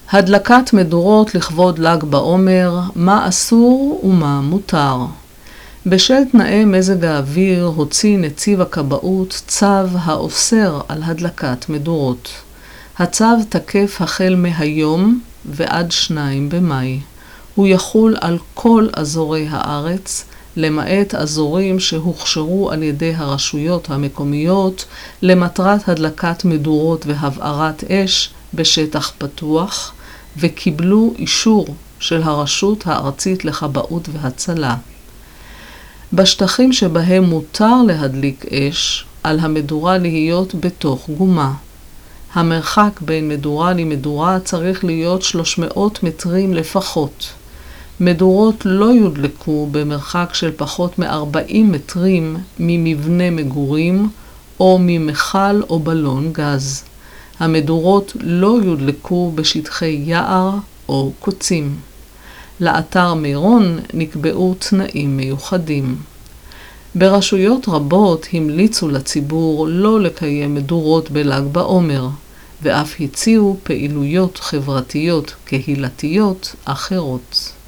הדלקת מדורות לכבוד ל"ג בעומר, מה אסור ומה מותר. בשל תנאי מזג האוויר הוציא נציב הכבאות צו האוסר על הדלקת מדורות. הצו תקף החל מהיום ועד 2 במאי. הוא יחול על כל אזורי הארץ, למעט אזורים שהוכשרו על ידי הרשויות המקומיות למטרת הדלקת מדורות והבערת אש בשטח פתוח, וקיבלו אישור של הרשות הארצית לכבאות והצלה. בשטחים שבהם מותר להדליק אש, על המדורה להיות בתוך גומה. המרחק בין מדורה למדורה צריך להיות 300 מטרים לפחות. מדורות לא יודלקו במרחק של פחות מ-40 מטרים ממבנה מגורים או ממכל או בלון גז. המדורות לא יודלקו בשטחי יער או קוצים. לאתר מירון נקבעו תנאים מיוחדים. ברשויות רבות המליצו לציבור לא לקיים מדורות בל"ג בעומר, ואף הציעו פעילויות חברתיות קהילתיות אחרות.